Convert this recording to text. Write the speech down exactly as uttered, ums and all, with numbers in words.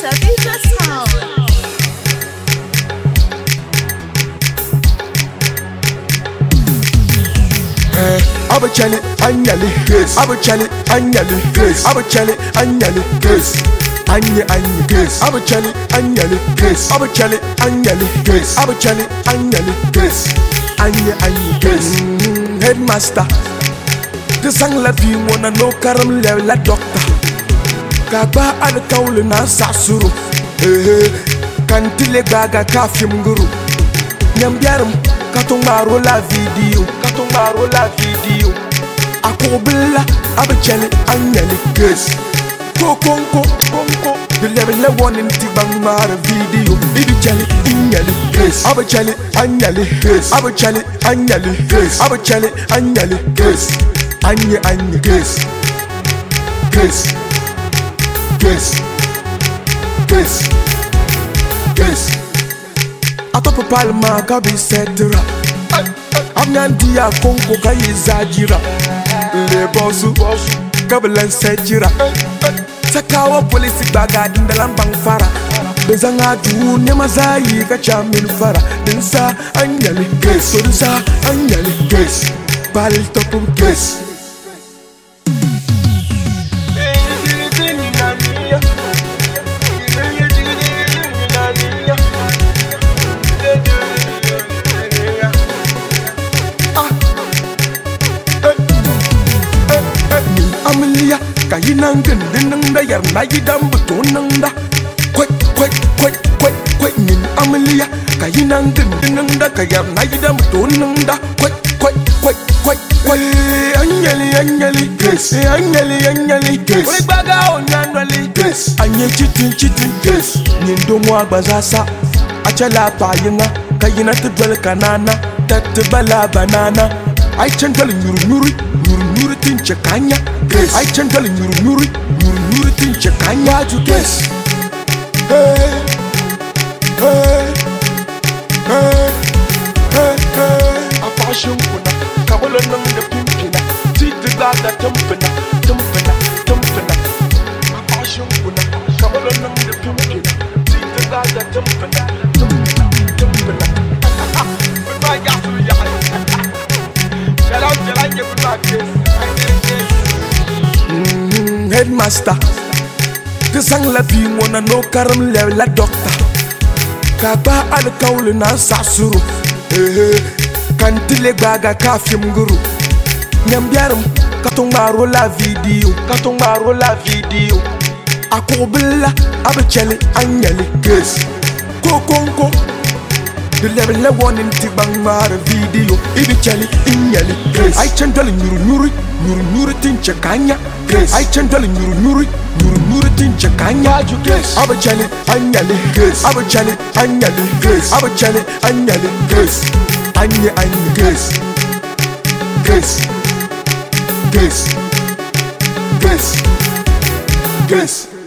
Savita Sound. Abachali anyali grace, Abachali anyali grace, Abachali anyali grace, Anya anya grace, Abachali anyali grace, Abachali anyali grace, Abachali anyali grace, Anya anya grace. Headmaster, the sang la vie mona no karam le la doctor. Kaba al kaul na sasuru, eh kantile gaga kafim guru. Nyambiarum katumaro la video, katumaro la video. Akobilla abachali anyali grace. Kokonko konko, the level one in tibang mara video. Ibachali anyali grace, abachali anyali grace, abachali anyali grace, abachali anyali grace, anya anya grace, grace, grace, grace, grace. Atopo palma kabi setira. Amnandia konko kayizajira. Le bosu kabilan sejira. Sakawa polisi baga dindalan bang fara. Bezanga du nemazayi kachamin fara. Dinsa anyali grace, dinsa anyali grace. Bal topu grace. Amelia, kayinangan dinanda yar nayidam betonanda. Kwek kwek kwek kwek kwek min Amelia, kayinangan dinanda kayar nayidam betonanda. Kwek kwek kwek kwek kwek. Anyali anyali grace, anyali anyali grace. Kwek baga onyanali grace. Anye chitin chitin grace. Nindo mo agbazasa, achala payinga, kayina tudwal kanana, tatbala banana. I chantal nyuru nyuru nyuru nyuru tinche kanya grace. I chantal nyuru nyuru nyuru nyuru tinche kanya to grace. Hey hey hey hey hey. A passion kuna kabolo nang de pimpina. Titi gaga tumpina tumpina tumpina. A passion kuna kabolo nang de pimpina. Titi gaga tumpina tumpina tumpina. Goodbye gasu ya. Mm, headmaster, the sang la vie mona no karam le la doctor. Kaba al kaul na sasuru, eh kantile gaga kafim guru. Nyambiarum katumaro la video, katumaro la video. Akobilla abachali anyali grace. Kokonko, the level one in tibang mara video. Ibachali inyali grace. I chantal nyuru nyuru nyuru nyuru tinche kanya grace. I chantal nyuru nyuru nyuru nyuru tinche kanya grace. Abachali anyali grace, abachali anyali grace, abachali anyali grace, anya anya grace, grace, grace, grace, grace.